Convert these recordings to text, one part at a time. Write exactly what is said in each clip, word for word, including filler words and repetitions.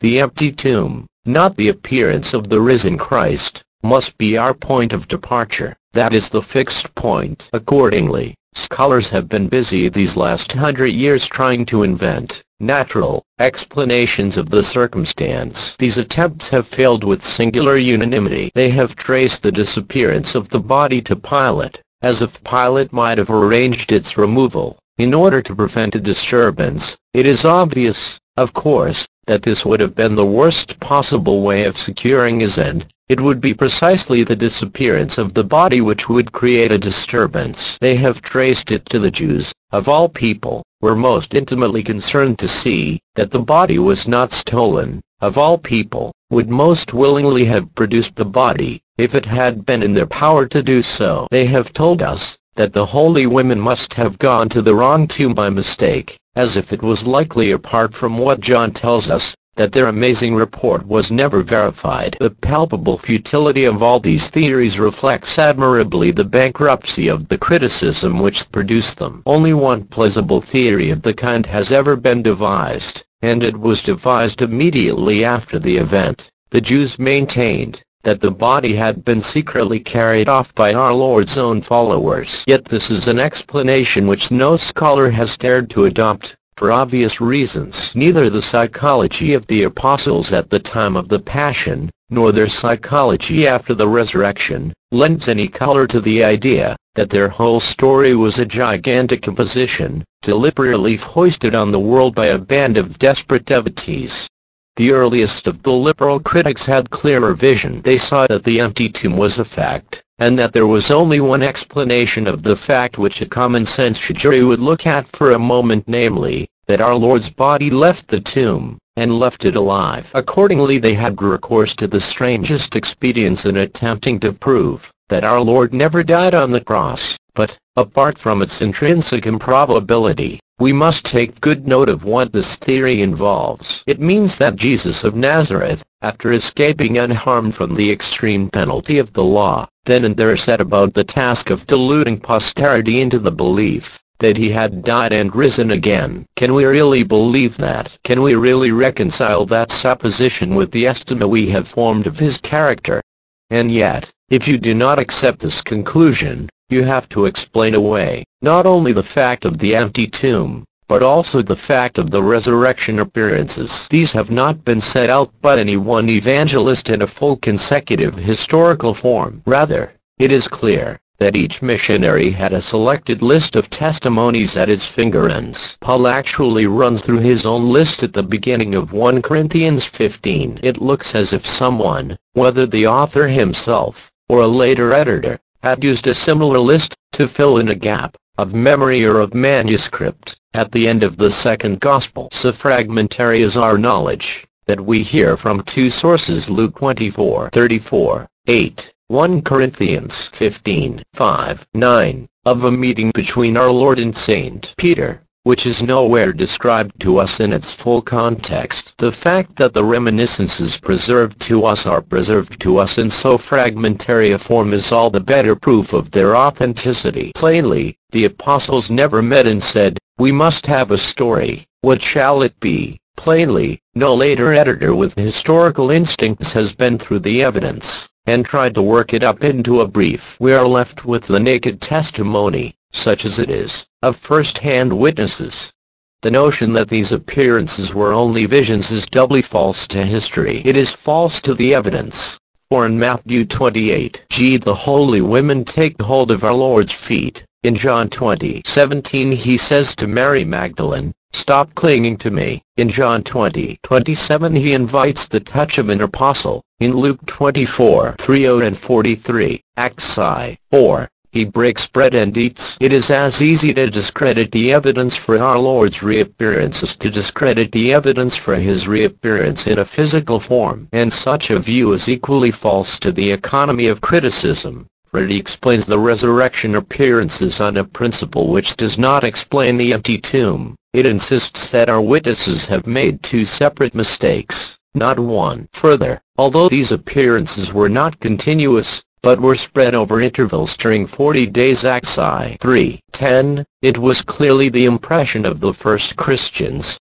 The empty tomb, not the appearance of the risen Christ, must be our point of departure. That is the fixed point. Accordingly, scholars have been busy these last hundred years trying to invent natural explanations of the circumstance. These attempts have failed with singular unanimity. They have traced the disappearance of the body to Pilate, as if Pilate might have arranged its removal in order to prevent a disturbance. It is obvious, of course, that this would have been the worst possible way of securing his end. It would be precisely the disappearance of the body which would create a disturbance. They have traced it to the Jews, of all people, were most intimately concerned to see that the body was not stolen, of all people, would most willingly have produced the body, if it had been in their power to do so. They have told us that the holy women must have gone to the wrong tomb by mistake, as if it was likely, apart from what John tells us, that their amazing report was never verified. The palpable futility of all these theories reflects admirably the bankruptcy of the criticism which produced them. Only one plausible theory of the kind has ever been devised, and it was devised immediately after the event. The Jews maintained that the body had been secretly carried off by our Lord's own followers. Yet this is an explanation which no scholar has dared to adopt, for obvious reasons. Neither the psychology of the apostles at the time of the Passion, nor their psychology after the resurrection, lends any color to the idea that their whole story was a gigantic imposition, deliberately hoisted on the world by a band of desperate devotees. The earliest of the liberal critics had clearer vision. They saw that the empty tomb was a fact, and that there was only one explanation of the fact which a common-sense jury would look at for a moment, namely, that our Lord's body left the tomb, and left it alive. Accordingly they had recourse to the strangest expedients in attempting to prove that our Lord never died on the cross. But, apart from its intrinsic improbability, we must take good note of what this theory involves. It means that Jesus of Nazareth, after escaping unharmed from the extreme penalty of the law, then and there set about the task of deluding posterity into the belief that he had died and risen again. Can we really believe that? Can we really reconcile that supposition with the estimate we have formed of his character? And yet, if you do not accept this conclusion, you have to explain away, not only the fact of the empty tomb, but also the fact of the resurrection appearances. These have not been set out by any one evangelist in a full consecutive historical form. Rather, it is clear that each missionary had a selected list of testimonies at his finger ends. Paul actually runs through his own list at the beginning of First Corinthians fifteen. It looks as if someone, whether the author himself, or a later editor, had used a similar list to fill in a gap, of memory or of manuscript, at the end of the second Gospel. So fragmentary is our knowledge, that we hear from two sources: Luke twenty-four thirty-four, eight, First Corinthians fifteen five, nine, of a meeting between our Lord and Saint Peter, which is nowhere described to us in its full context. The fact that the reminiscences preserved to us are preserved to us in so fragmentary a form is all the better proof of their authenticity. Plainly, the apostles never met and said, "We must have a story, what shall it be?" Plainly, no later editor with historical instincts has been through the evidence and tried to work it up into a brief. We are left with the naked testimony, such as it is, of first-hand witnesses. The notion that these appearances were only visions is doubly false to history. It is false to the evidence, for in Matthew twenty-eight, G the holy women take hold of our Lord's feet. In John twenty seventeen he says to Mary Magdalene, "Stop clinging to me." In John twenty twenty-seven he invites the touch of an apostle. In Luke twenty-four thirty and forty-three, Acts four, he breaks bread and eats. It is as easy to discredit the evidence for our Lord's reappearance as to discredit the evidence for his reappearance in a physical form. And such a view is equally false to the economy of criticism, for it explains the resurrection appearances on a principle which does not explain the empty tomb. It insists that our witnesses have made two separate mistakes, not one. Further, although these appearances were not continuous, but were spread over intervals during forty days, Acts three ten, it was clearly the impression of the first Christians,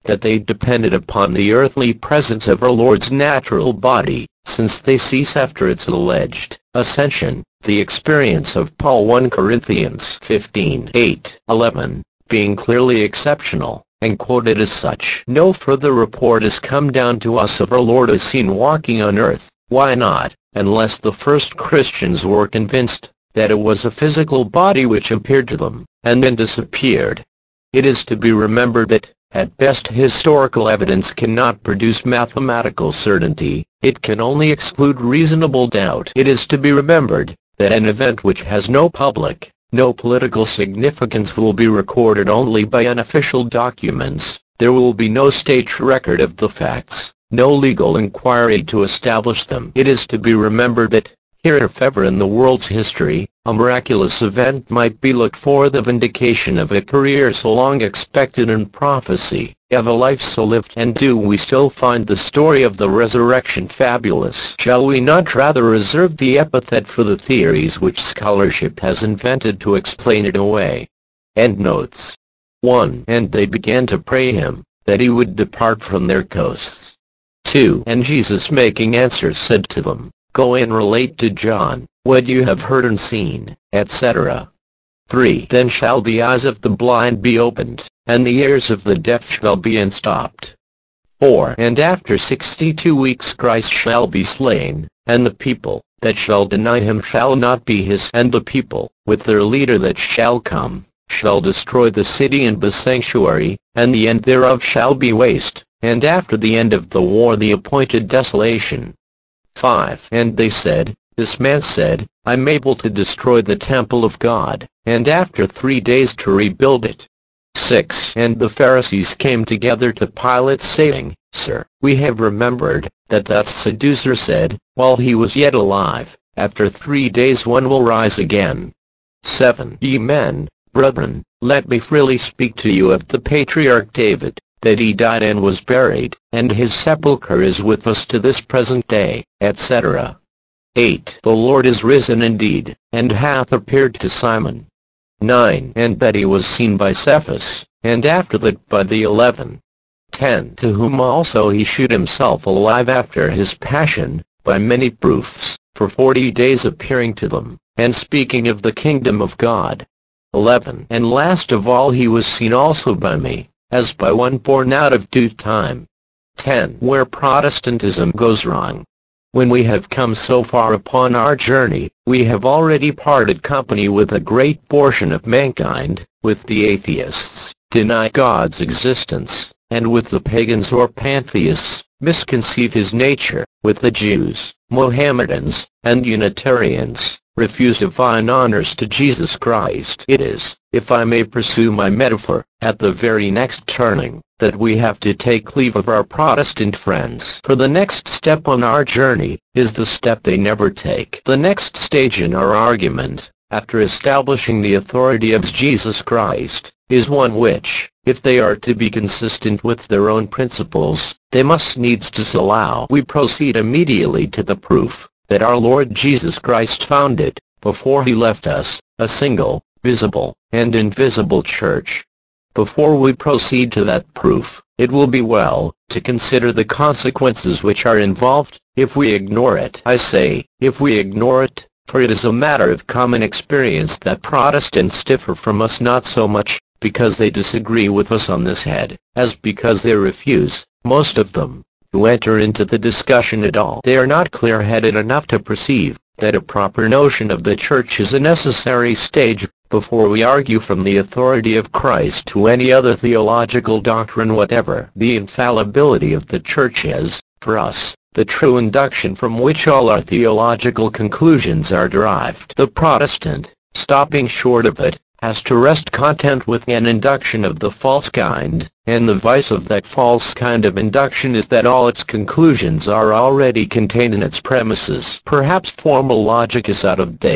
that they depended upon the earthly presence of our Lord's natural body, since they cease after its alleged ascension. The experience of Paul first Corinthians fifteen, eight, eleven, being clearly exceptional, and quoted as such. No further report has come down to us of our Lord as seen walking on earth. Why not, unless the first Christians were convinced that it was a physical body which appeared to them, and then disappeared. It is to be remembered that, at best, historical evidence cannot produce mathematical certainty, it can only exclude reasonable doubt. It is to be remembered that an event which has no public, no political significance will be recorded only by unofficial documents. There will be no state record of the facts, no legal inquiry to establish them. It is to be remembered that, here if ever in the world's history, a miraculous event might be looked for, the vindication of a career so long expected in prophecy, of a life so lived, and do we still find the story of the resurrection fabulous? Shall we not rather reserve the epithet for the theories which scholarship has invented to explain it away? Endnotes. one. And they began to pray him, that he would depart from their coasts. two. And Jesus making answer said to them, Go and relate to John what you have heard and seen, et cetera. three. Then shall the eyes of the blind be opened, and the ears of the deaf shall be unstopped. four. And after sixty-two weeks Christ shall be slain, and the people that shall deny him shall not be his, and the people, with their leader that shall come, shall destroy the city and the sanctuary, and the end thereof shall be waste, and after the end of the war the appointed desolation. five. And they said, This man said, I am able to destroy the temple of God, and after three days to rebuild it. six. And the Pharisees came together to Pilate, saying, Sir, we have remembered that that seducer said, while he was yet alive, After three days one will rise again. seven. Ye men, brethren, let me freely speak to you of the patriarch David, that he died and was buried, and his sepulchre is with us to this present day, et cetera. eight. The Lord is risen indeed, and hath appeared to Simon. nine. And that he was seen by Cephas, and after that by the eleven. ten. To whom also he shewed himself alive after his passion, by many proofs, for forty days appearing to them, and speaking of the kingdom of God. eleven. And last of all he was seen also by me, as by one born out of due time. ten. Where Protestantism goes wrong. When we have come so far upon our journey, we have already parted company with a great portion of mankind, with the atheists, deny God's existence, and with the pagans or pantheists, misconceive his nature, with the Jews, Mohammedans, and Unitarians, refuse divine honors to Jesus Christ. It is, if I may pursue my metaphor, at the very next turning, that we have to take leave of our Protestant friends. For the next step on our journey, is the step they never take. The next stage in our argument, after establishing the authority of Jesus Christ, is one which, if they are to be consistent with their own principles, they must needs disallow. We proceed immediately to the proof that our Lord Jesus Christ founded, before he left us, a single, visible, and invisible church. Before we proceed to that proof, it will be well to consider the consequences which are involved, if we ignore it. I say, if we ignore it, for it is a matter of common experience that Protestants differ from us not so much because they disagree with us on this head, as because they refuse, most of them, to enter into the discussion at all. They are not clear-headed enough to perceive that a proper notion of the Church is a necessary stage before we argue from the authority of Christ to any other theological doctrine whatever. The infallibility of the Church is, for us, the true induction from which all our theological conclusions are derived. The Protestant, stopping short of it, has to rest content with an induction of the false kind, and the vice of that false kind of induction is that all its conclusions are already contained in its premises. Perhaps formal logic is out of date,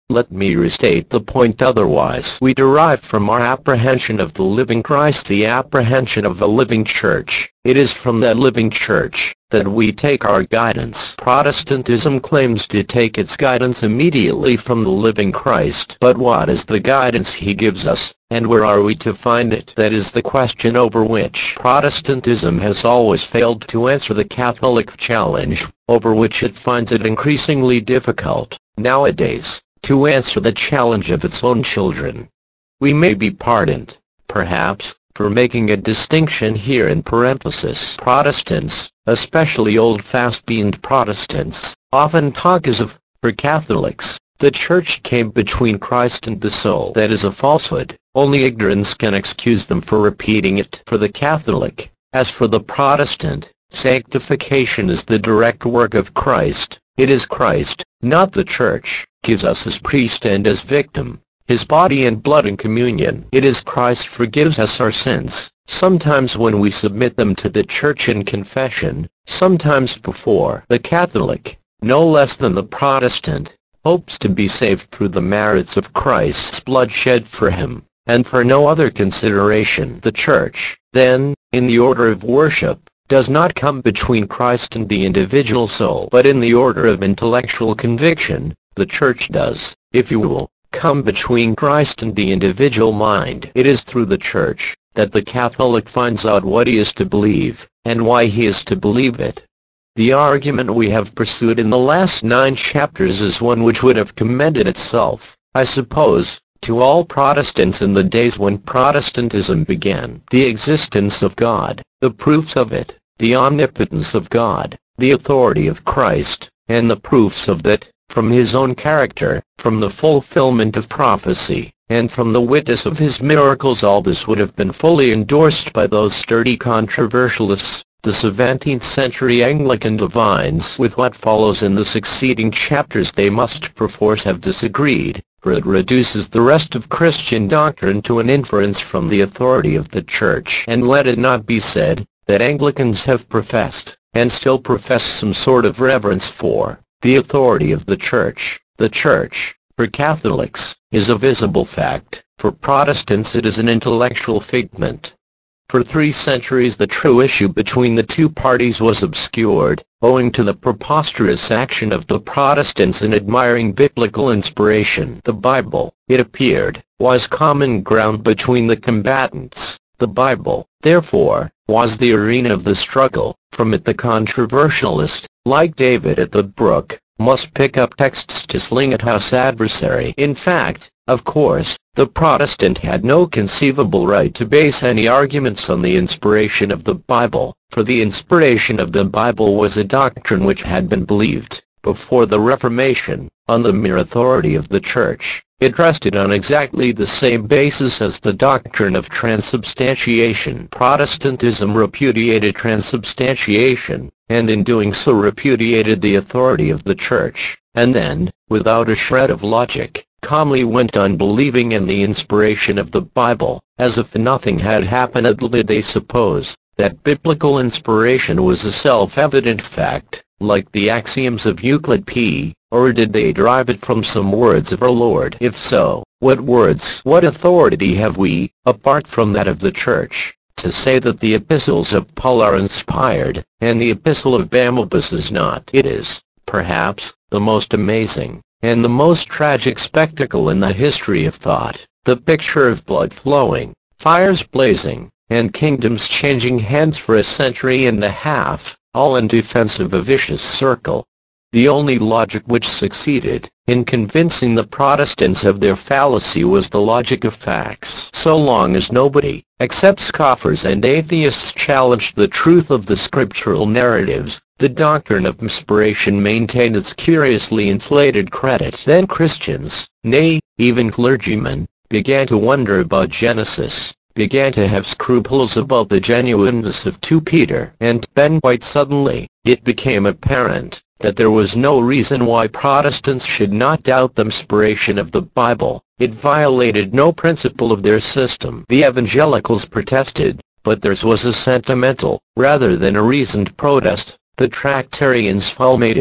Let me restate the point otherwise. We derive from our apprehension of the living Christ the apprehension of a living church. It is from that living church that we take our guidance. Protestantism claims to take its guidance immediately from the living Christ. But what is the guidance he gives us, and where are we to find it? That is the question over which Protestantism has always failed to answer the Catholic challenge, over which it finds it increasingly difficult, nowadays, to answer the challenge of its own children. We may be pardoned, perhaps, for making a distinction here in parenthesis. Protestants, especially old-fashioned Protestants, often talk as if, for Catholics, the Church came between Christ and the soul. That is a falsehood. Only ignorance can excuse them for repeating it. For the Catholic, as for the Protestant, sanctification is the direct work of Christ. It is Christ, not the Church, gives us as priest and as victim, his body and blood in communion. It is Christ forgives us our sins, sometimes when we submit them to the Church in confession, sometimes before. The Catholic, no less than the Protestant, hopes to be saved through the merits of Christ's blood shed for him, and for no other consideration. The Church, then, in the order of worship, does not come between Christ and the individual soul, but in the order of intellectual conviction, the Church does, if you will, come between Christ and the individual mind. It is through the Church that the Catholic finds out what he is to believe, and why he is to believe it. The argument we have pursued in the last nine chapters is one which would have commended itself, I suppose, to all Protestants in the days when Protestantism began. The existence of God, the proofs of it, the omnipotence of God, the authority of Christ, and the proofs of that, from his own character, from the fulfillment of prophecy, and from the witness of his miracles. All this would have been fully endorsed by those sturdy controversialists, the seventeenth century Anglican divines. With what follows in the succeeding chapters they must perforce have disagreed, for it reduces the rest of Christian doctrine to an inference from the authority of the Church. And let it not be said that Anglicans have professed, and still profess, some sort of reverence for the authority of the Church. The Church, for Catholics, is a visible fact. For Protestants it is an intellectual figment. For three centuries the true issue between the two parties was obscured, owing to the preposterous action of the Protestants in admiring biblical inspiration. The Bible, it appeared, was common ground between the combatants. The Bible, therefore, was the arena of the struggle. From it the controversialist, like David at the brook, must pick up texts to sling at his adversary. In fact, of course, the Protestant had no conceivable right to base any arguments on the inspiration of the Bible, for the inspiration of the Bible was a doctrine which had been believed, before the Reformation, on the mere authority of the Church. It rested on exactly the same basis as the doctrine of transubstantiation. Protestantism repudiated transubstantiation, and in doing so repudiated the authority of the Church, and then, without a shred of logic, calmly went on believing in the inspiration of the Bible, as if nothing had happened. Did they suppose that biblical inspiration was a self-evident fact, like the axioms of Euclid P, or did they derive it from some words of our Lord? If so, what words? What authority have we, apart from that of the Church, to say that the epistles of Paul are inspired, and the epistle of Barnabas is not? It is, perhaps, the most amazing, and the most tragic spectacle in the history of thought, the picture of blood flowing, fires blazing, and kingdoms changing hands for a century and a half, all in defense of a vicious circle. The only logic which succeeded in convincing the Protestants of their fallacy was the logic of facts. So long as nobody, except scoffers and atheists, challenged the truth of the scriptural narratives, the doctrine of inspiration maintained its curiously inflated credit. Then Christians, nay, even clergymen, began to wonder about Genesis, began to have scruples about the genuineness of Second Peter, and then quite suddenly, it became apparent that there was no reason why Protestants should not doubt the inspiration of the Bible. It violated no principle of their system. The evangelicals protested, but theirs was a sentimental, rather than a reasoned protest. The Tractarians fulminated,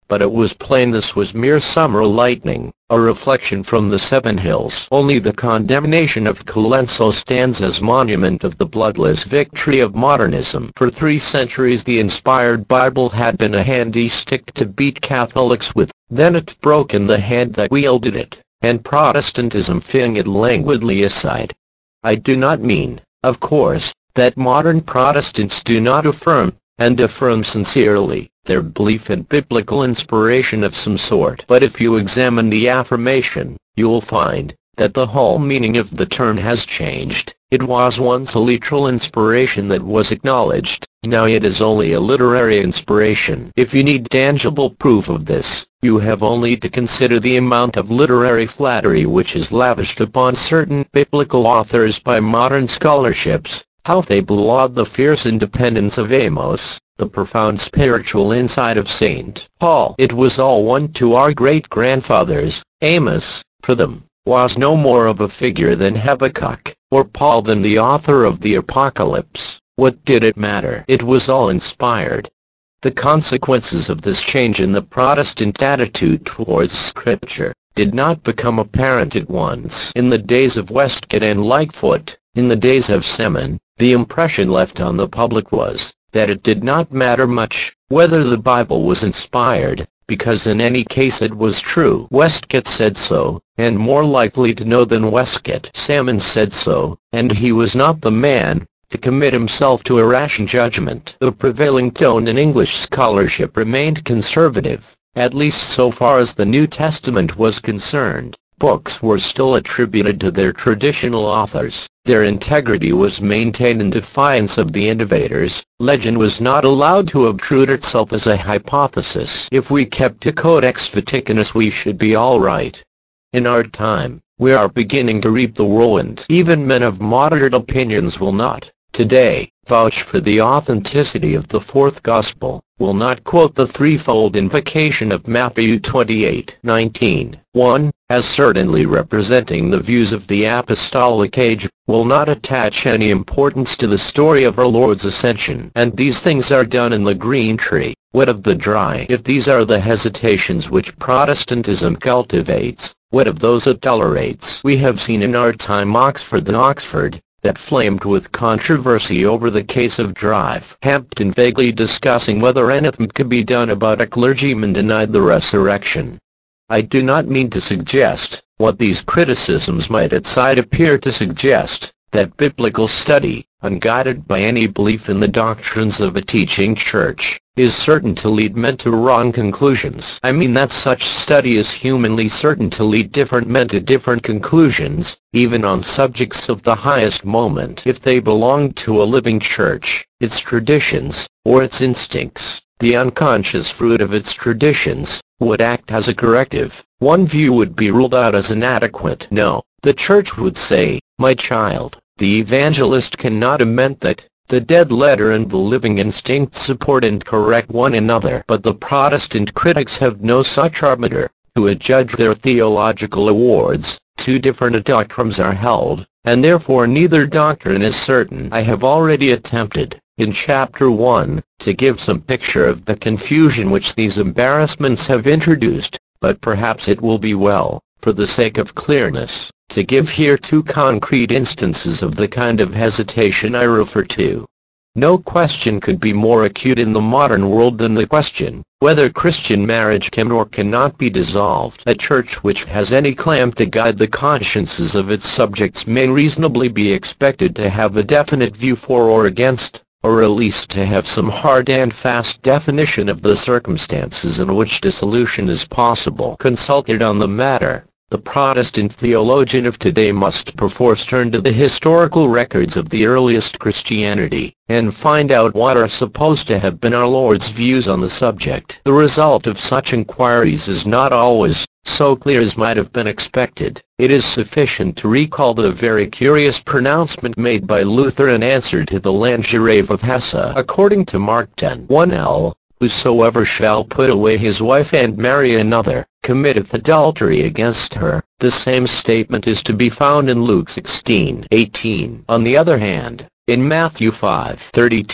but it was plain this was mere summer lightning, a reflection from the seven hills. Only the condemnation of Colenso stands as monument of the bloodless victory of modernism. For three centuries the inspired Bible had been a handy stick to beat Catholics with, then it broke in the hand that wielded it, and Protestantism flung it languidly aside. I do not mean, of course, that modern Protestants do not affirm, and affirm sincerely, their belief in biblical inspiration of some sort. But if you examine the affirmation, you will find that the whole meaning of the term has changed. It was once a literal inspiration that was acknowledged, now it is only a literary inspiration. If you need tangible proof of this, you have only to consider the amount of literary flattery which is lavished upon certain biblical authors by modern scholarships, how they belaud the fierce independence of Amos, the profound spiritual insight of Saint Paul. It was all one to our great-grandfathers. Amos, for them, was no more of a figure than Habakkuk, or Paul than the author of the Apocalypse. What did it matter? It was all inspired. The consequences of this change in the Protestant attitude towards Scripture did not become apparent at once. In the days of Westcott and Lightfoot, in the days of Semin, the impression left on the public was that it did not matter much whether the Bible was inspired, because in any case it was true. Westcott said so, and more likely to know than Westcott. Semin said so, and he was not the man to commit himself to a rash judgment. The prevailing tone in English scholarship remained conservative, at least so far as the New Testament was concerned. Books were still attributed to their traditional authors. Their integrity was maintained in defiance of the innovators. Legend was not allowed to obtrude itself as a hypothesis. If we kept to Codex Vaticanus we should be all right. In our time, we are beginning to reap the whirlwind. Even men of moderate opinions will not, today, vouch for the authenticity of the fourth gospel, will not quote the threefold invocation of Matthew twenty-eight nineteen, one, as certainly representing the views of the apostolic age, will not attach any importance to the story of our Lord's ascension. And these things are done in the green tree. What of the dry? If these are the hesitations which Protestantism cultivates, what of those it tolerates? We have seen in our time Oxford and Oxford, that flamed with controversy over the case of Drive Hampton vaguely discussing whether anything could be done about a clergyman denied the resurrection. I do not mean to suggest, what these criticisms might at sight appear to suggest, that biblical study, unguided by any belief in the doctrines of a teaching church, is certain to lead men to wrong conclusions. I mean that such study is humanly certain to lead different men to different conclusions, even on subjects of the highest moment. If they belong to a living church, its traditions, or its instincts, the unconscious fruit of its traditions, would act as a corrective. One view would be ruled out as inadequate. No, the church would say, my child, the evangelist cannot amend that. The dead letter and the living instinct support and correct one another. But the Protestant critics have no such arbiter to adjudge their theological awards. Two different doctrines are held, and therefore neither doctrine is certain. I have already attempted, in Chapter one, to give some picture of the confusion which these embarrassments have introduced, but perhaps it will be well, for the sake of clearness, to give here two concrete instances of the kind of hesitation I refer to. No question could be more acute in the modern world than the question whether Christian marriage can or cannot be dissolved. A church which has any claim to guide the consciences of its subjects may reasonably be expected to have a definite view for or against, or at least to have some hard and fast definition of the circumstances in which dissolution is possible. Consulted on the matter, the Protestant theologian of today must perforce turn to the historical records of the earliest Christianity, and find out what are supposed to have been our Lord's views on the subject. The result of such inquiries is not always so clear as might have been expected. It is sufficient to recall the very curious pronouncement made by Luther in answer to the Landgrave of Hesse. According to Mark ten one L, whosoever shall put away his wife and marry another, committeth adultery against her. The same statement is to be found in Luke sixteen eighteen. On the other hand, in Matthew five thirty-two,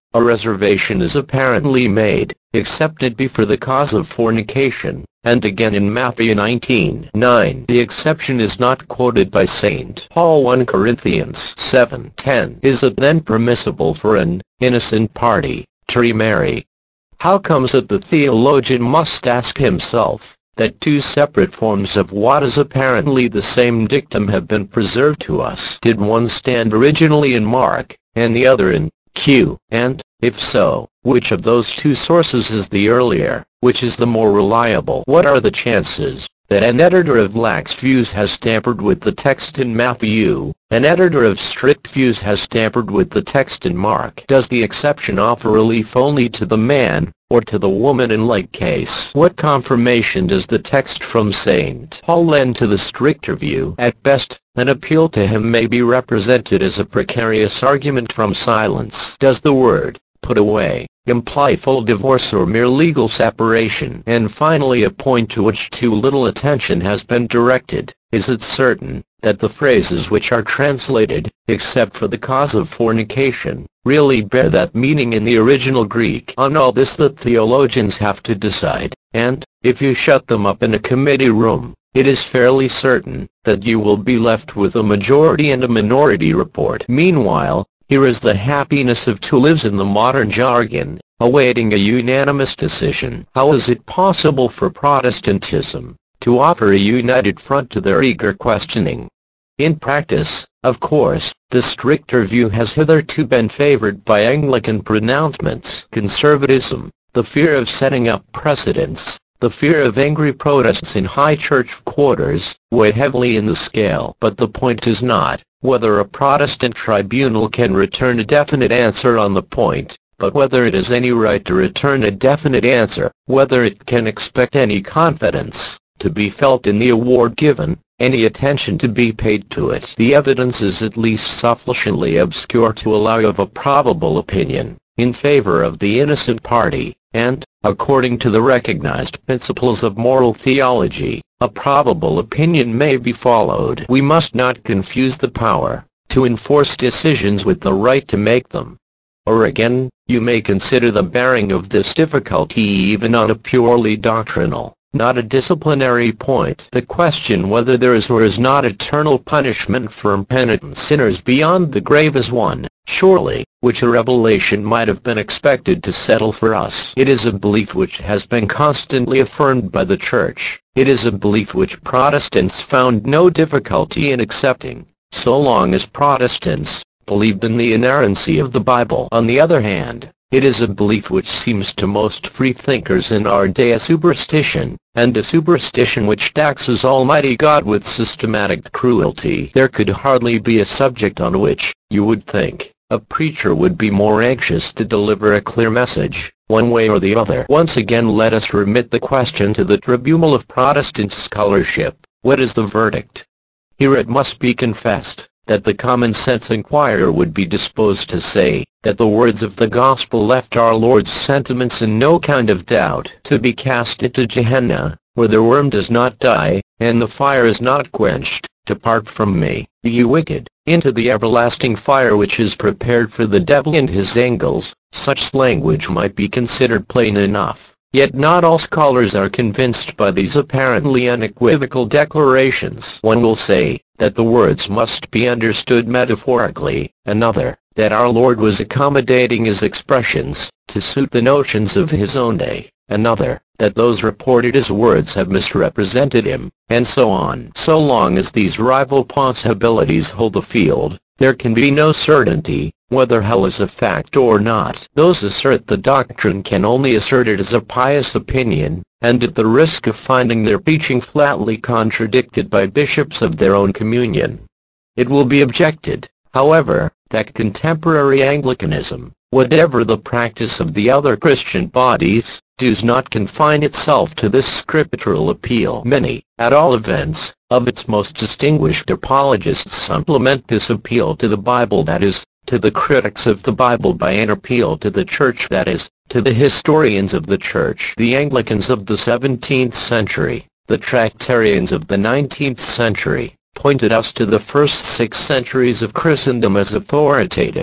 a reservation is apparently made, except it be for the cause of fornication, and again in Matthew nineteen nine the exception is not quoted by Saint Paul. First Corinthians seven ten Is it then permissible for an innocent party to remarry? How comes it the theologian must ask himself that two separate forms of what is apparently the same dictum have been preserved to us? Did one stand originally in Mark, and the other in Q, and, if so, which of those two sources is the earlier, which is the more reliable? What are the chances that an editor of lax views has tampered with the text in Matthew, an editor of strict views has tampered with the text in Mark? Does the exception offer relief only to the man, or to the woman in like case? What confirmation does the text from Saint Paul lend to the stricter view? At best, an appeal to him may be represented as a precarious argument from silence. Does the word put away imply full divorce or mere legal separation? And finally, a point to which too little attention has been directed: is it certain that the phrases which are translated, except for the cause of fornication, really bear that meaning in the original Greek? On all this the theologians have to decide, and, if you shut them up in a committee room, it is fairly certain that you will be left with a majority and a minority report. Meanwhile, here is the happiness of who lives in the modern jargon, awaiting a unanimous decision. How is it possible for Protestantism to offer a united front to their eager questioning? In practice, of course, the stricter view has hitherto been favored by Anglican pronouncements. Conservatism, the fear of setting up precedents, the fear of angry protests in high church quarters, weigh heavily in the scale. But the point is not whether a Protestant tribunal can return a definite answer on the point, but whether it has any right to return a definite answer, whether it can expect any confidence to be felt in the award given, any attention to be paid to it. The evidence is at least sufficiently obscure to allow of a probable opinion in favor of the innocent party, and, according to the recognized principles of moral theology, a probable opinion may be followed. We must not confuse the power to enforce decisions with the right to make them. Or again, you may consider the bearing of this difficulty even on a purely doctrinal, not a disciplinary point. The question whether there is or is not eternal punishment for impenitent sinners beyond the grave is one, surely, which a revelation might have been expected to settle for us. It is a belief which has been constantly affirmed by the Church. It is a belief which Protestants found no difficulty in accepting, so long as Protestants believed in the inerrancy of the Bible. On the other hand, it is a belief which seems to most freethinkers in our day a superstition, and a superstition which taxes Almighty God with systematic cruelty. There could hardly be a subject on which, you would think, a preacher would be more anxious to deliver a clear message, one way or the other. Once again let us remit the question to the tribunal of Protestant scholarship: what is the verdict? Here it must be confessed that the common-sense inquirer would be disposed to say that the words of the Gospel left our Lord's sentiments in no kind of doubt: to be cast into Gehenna, where the worm does not die, and the fire is not quenched. Depart from me, you wicked, into the everlasting fire which is prepared for the devil and his angels. Such language might be considered plain enough, yet not all scholars are convinced by these apparently unequivocal declarations. One will say that the words must be understood metaphorically, another, that our Lord was accommodating his expressions to suit the notions of his own day, another, that those reported his words have misrepresented him, and so on. So long as these rival possibilities hold the field, there can be no certainty whether hell is a fact or not. Those assert the doctrine can only assert it as a pious opinion, and at the risk of finding their preaching flatly contradicted by bishops of their own communion. It will be objected, however, that contemporary Anglicanism, whatever the practice of the other Christian bodies, does not confine itself to this scriptural appeal. Many, at all events, of its most distinguished apologists supplement this appeal to the Bible, that is, to the critics of the Bible, by an appeal to the Church, that is, to the historians of the Church. The Anglicans of the seventeenth century, the Tractarians of the nineteenth century, pointed us to the first six centuries of Christendom as authoritative.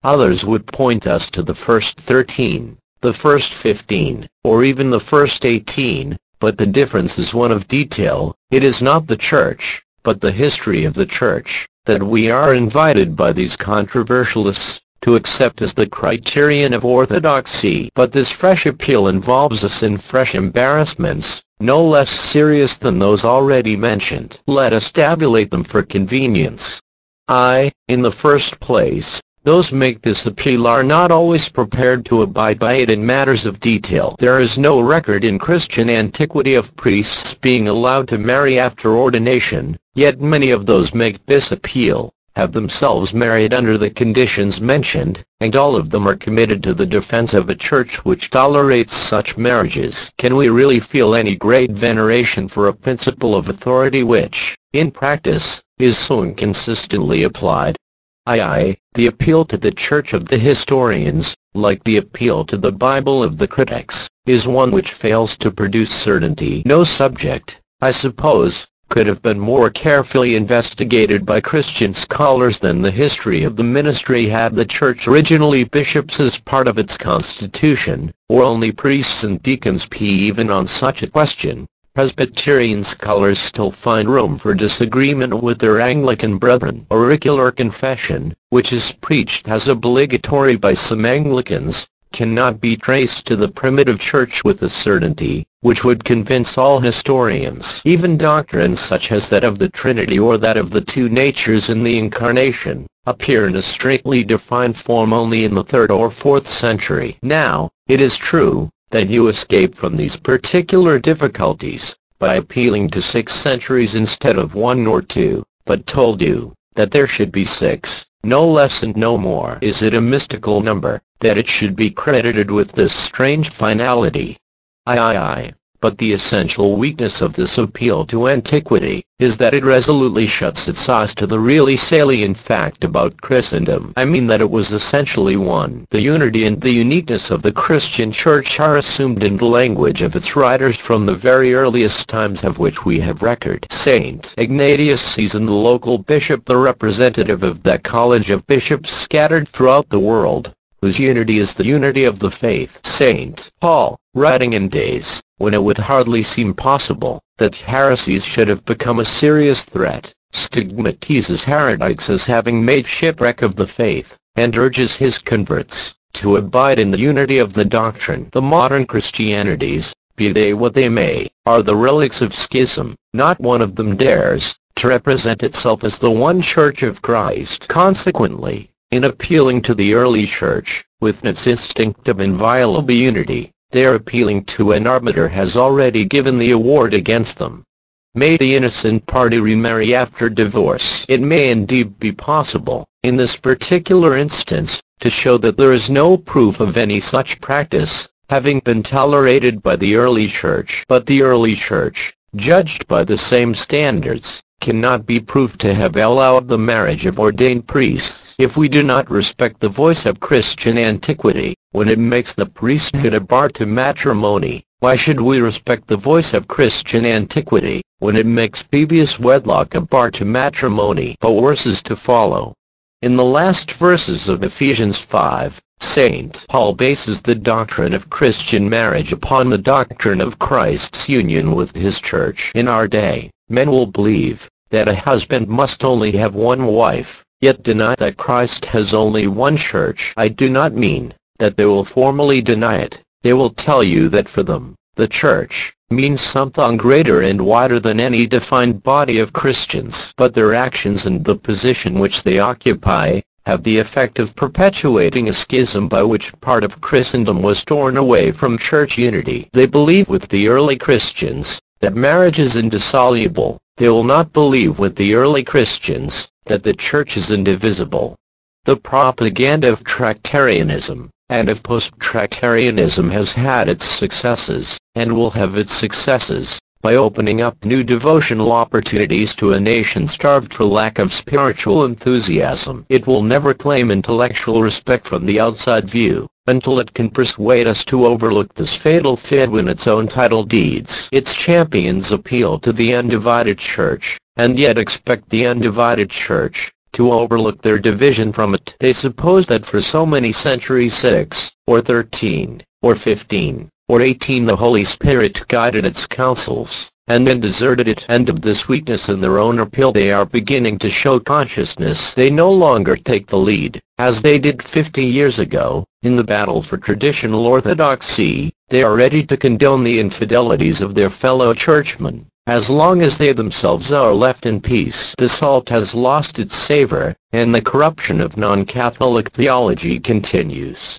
Others would point us to the first thirteen, the first fifteen, or even the first eighteen, but the difference is one of detail. It is not the Church, but the history of the Church, that we are invited by these controversialists to accept as the criterion of orthodoxy. But this fresh appeal involves us in fresh embarrassments, no less serious than those already mentioned. Let us tabulate them for convenience. I, in the first place, those who make this appeal are not always prepared to abide by it in matters of detail. There is no record in Christian antiquity of priests being allowed to marry after ordination, yet many of those make this appeal have themselves married under the conditions mentioned, and all of them are committed to the defense of a church which tolerates such marriages. Can we really feel any great veneration for a principle of authority which, in practice, is so inconsistently applied? Aye, aye, the appeal to the Church of the historians, like the appeal to the Bible of the critics, is one which fails to produce certainty. No subject, I suppose, could have been more carefully investigated by Christian scholars than the history of the ministry. Had the Church originally bishops as part of its constitution, or only priests and deacons? P. Even on such a question, Presbyterian scholars still find room for disagreement with their Anglican brethren. Auricular confession, which is preached as obligatory by some Anglicans, cannot be traced to the primitive Church with a certainty which would convince all historians. Even doctrines such as that of the Trinity or that of the two natures in the Incarnation appear in a strictly defined form only in the third or fourth century. Now, it is true that you escape from these particular difficulties by appealing to six centuries instead of one or two, but told you that there should be six, no less and no more. Is it a mystical number, that it should be credited with this strange finality? Aye, aye, aye. But the essential weakness of this appeal to antiquity is that it resolutely shuts its eyes to the really salient fact about Christendom. I mean that it was essentially one. The unity and the uniqueness of the Christian Church are assumed in the language of its writers from the very earliest times of which we have record. Saint Ignatius sees in the local bishop the representative of that college of bishops scattered throughout the world, whose unity is the unity of the faith. Saint Paul, writing in days when it would hardly seem possible that heresies should have become a serious threat, stigmatizes heretics as having made shipwreck of the faith, and urges his converts to abide in the unity of the doctrine. The modern Christianities, be they what they may, are the relics of schism. Not one of them dares to represent itself as the one Church of Christ. Consequently, in appealing to the early Church, with its instinct of inviolable unity, they are appealing to an arbiter has already given the award against them. May the innocent party remarry after divorce. It may indeed be possible, in this particular instance, to show that there is no proof of any such practice having been tolerated by the early Church. But the early Church, judged by the same standards, cannot be proved to have allowed the marriage of ordained priests. If we do not respect the voice of Christian antiquity, when it makes the priesthood a bar to matrimony, why should we respect the voice of Christian antiquity, when it makes previous wedlock a bar to matrimony? But worse is to follow. In the last verses of Ephesians five, Saint Paul bases the doctrine of Christian marriage upon the doctrine of Christ's union with his church. In our day, men will believe that a husband must only have one wife, yet deny that Christ has only one church. I do not mean that they will formally deny it. They will tell you that for them, the church means something greater and wider than any defined body of Christians. But their actions and the position which they occupy have the effect of perpetuating a schism by which part of Christendom was torn away from church unity. They believe with the early Christians that marriage is indissoluble. They will not believe with the early Christians that the church is indivisible. The propaganda of Tractarianism and of post-Tractarianism has had its successes, and will have its successes, by opening up new devotional opportunities to a nation starved for lack of spiritual enthusiasm. It will never claim intellectual respect from the outside view, until it can persuade us to overlook this fatal fib in its own title deeds. Its champions appeal to the undivided church, and yet expect the undivided church to overlook their division from it. They suppose that for so many centuries six, or thirteen, or fifteen, or eighteen the Holy Spirit guided its counsels, and then deserted it. And of this weakness in their own appeal they are beginning to show consciousness. They no longer take the lead, as they did fifty years ago, in the battle for traditional orthodoxy. They are ready to condone the infidelities of their fellow churchmen, as long as they themselves are left in peace. The salt has lost its savor, and the corruption of non-Catholic theology continues.